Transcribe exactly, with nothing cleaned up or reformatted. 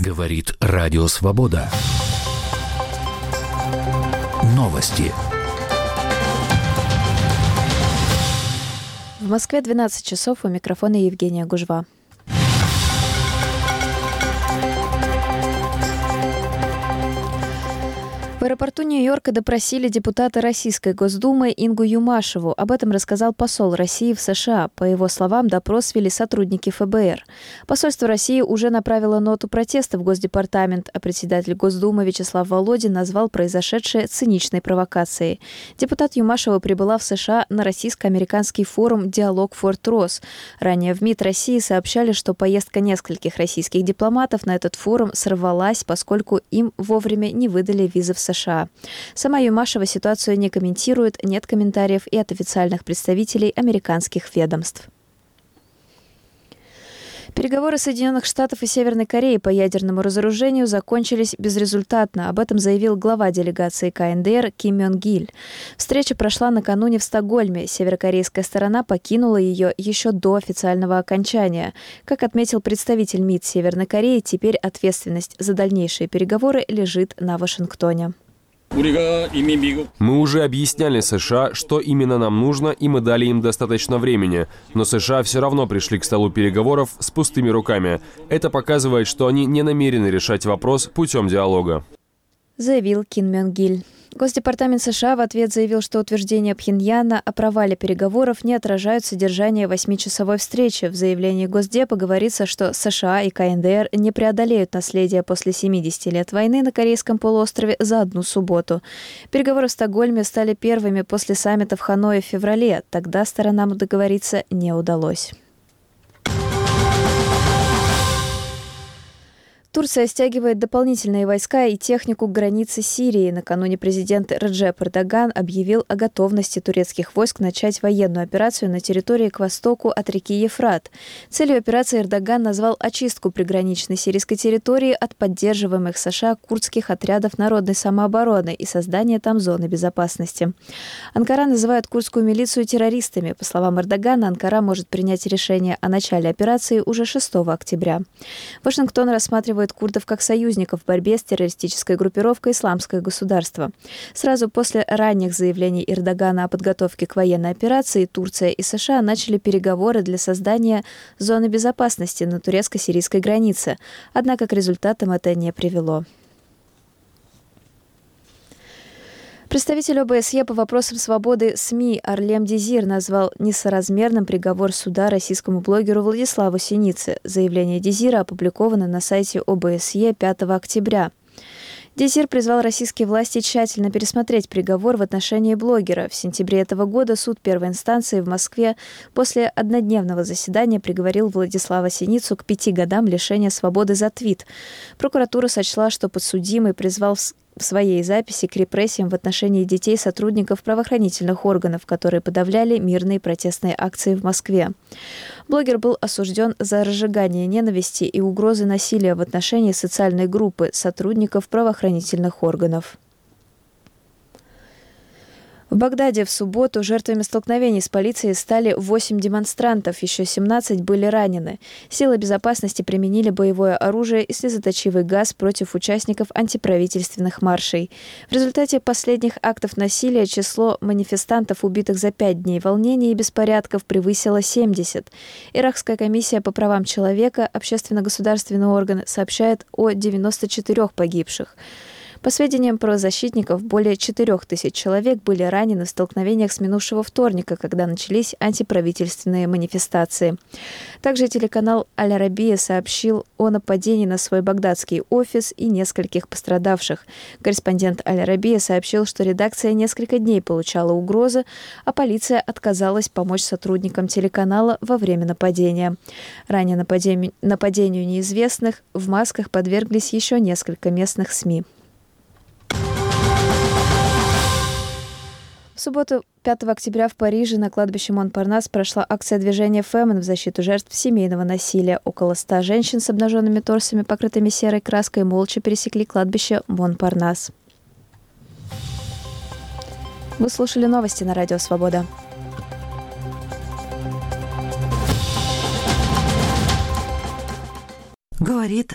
Говорит Радио Свобода. Новости. В Москве двенадцать часов, у микрофона Евгения Гужва. В аэропорту Нью-Йорка допросили депутата Российской Госдумы Ингу Юмашеву. Об этом рассказал посол России в США. По его словам, допрос вели сотрудники эф бэ эр. Посольство России уже направило ноту протеста в Госдепартамент, а председатель Госдумы Вячеслав Володин назвал произошедшее циничной провокацией. Депутат Юмашева прибыла в США на российско-американский форум «Диалог Форт Росс». Ранее в МИД России сообщали, что поездка нескольких российских дипломатов на этот форум сорвалась, поскольку им вовремя не выдали визы в США. Сама Юмашева ситуацию не комментирует, нет комментариев и от официальных представителей американских ведомств. Переговоры Соединенных Штатов и Северной Кореи по ядерному разоружению закончились безрезультатно. Об этом заявил глава делегации ка эн дэ эр Ким Мён Гиль. Встреча прошла накануне в Стокгольме. Северокорейская сторона покинула ее еще до официального окончания. Как отметил представитель МИД Северной Кореи, теперь ответственность за дальнейшие переговоры лежит на Вашингтоне. Мы уже объясняли США, что именно нам нужно, и мы дали им достаточно времени. Но США все равно пришли к столу переговоров с пустыми руками. Это показывает, что они не намерены решать вопрос путем диалога, заявил Ким Мён Гиль. Госдепартамент США в ответ заявил, что утверждения Пхеньяна о провале переговоров не отражают содержание восьмичасовой встречи. В заявлении Госдепа говорится, что США и ка эн дэ эр не преодолеют наследие после семидесяти лет войны на Корейском полуострове за одну субботу. Переговоры в Стокгольме стали первыми после саммита в Ханое в феврале. Тогда сторонам договориться не удалось. Турция стягивает дополнительные войска и технику к границе Сирии. Накануне президент Реджеп Эрдоган объявил о готовности турецких войск начать военную операцию на территории к востоку от реки Ефрат. Целью операции Эрдоган назвал очистку приграничной сирийской территории от поддерживаемых США курдских отрядов народной самообороны и создание там зоны безопасности. Анкара называет курдскую милицию террористами. По словам Эрдогана, Анкара может принять решение о начале операции уже шестого октября. Вашингтон рассматривает курдов как союзников в борьбе с террористической группировкой «Исламское государство». Сразу после ранних заявлений Эрдогана о подготовке к военной операции Турция и США начали переговоры для создания зоны безопасности на турецко-сирийской границе. Однако к результатам это не привело. Представитель о бэ эс е по вопросам свободы СМИ Арлем Дезир назвал несоразмерным приговор суда российскому блогеру Владиславу Синице. Заявление Дезира опубликовано на сайте о бэ эс е пятого октября. Дезир призвал российские власти тщательно пересмотреть приговор в отношении блогера. В сентябре этого года суд первой инстанции в Москве после однодневного заседания приговорил Владислава Синицу к пяти годам лишения свободы за твит. Прокуратура сочла, что подсудимый призвал в в своей записи к репрессиям в отношении детей сотрудников правоохранительных органов, которые подавляли мирные протестные акции в Москве. Блогер был осужден за разжигание ненависти и угрозы насилия в отношении социальной группы сотрудников правоохранительных органов. В Багдаде в субботу жертвами столкновений с полицией стали восемь демонстрантов, еще семнадцать были ранены. Силы безопасности применили боевое оружие и слезоточивый газ против участников антиправительственных маршей. В результате последних актов насилия число манифестантов, убитых за пять дней волнений и беспорядков, превысило семьдесят. Иракская комиссия по правам человека, общественно-государственный орган, сообщает о девяноста четырёх погибших. По сведениям правозащитников, более четырех тысяч человек были ранены в столкновениях с минувшего вторника, когда начались антиправительственные манифестации. Также телеканал «Аль-Арабия» сообщил о нападении на свой багдадский офис и нескольких пострадавших. Корреспондент «Аль-Арабия» сообщил, что редакция несколько дней получала угрозы, а полиция отказалась помочь сотрудникам телеканала во время нападения. Ранее нападению, нападению неизвестных в масках подверглись еще несколько местных СМИ. В субботу, пятого октября, в Париже на кладбище Монпарнас прошла акция движения «Фемен» в защиту жертв семейного насилия. Около ста женщин с обнаженными торсами, покрытыми серой краской, молча пересекли кладбище Монпарнас. Вы слушали новости на Радио Свобода. Говорит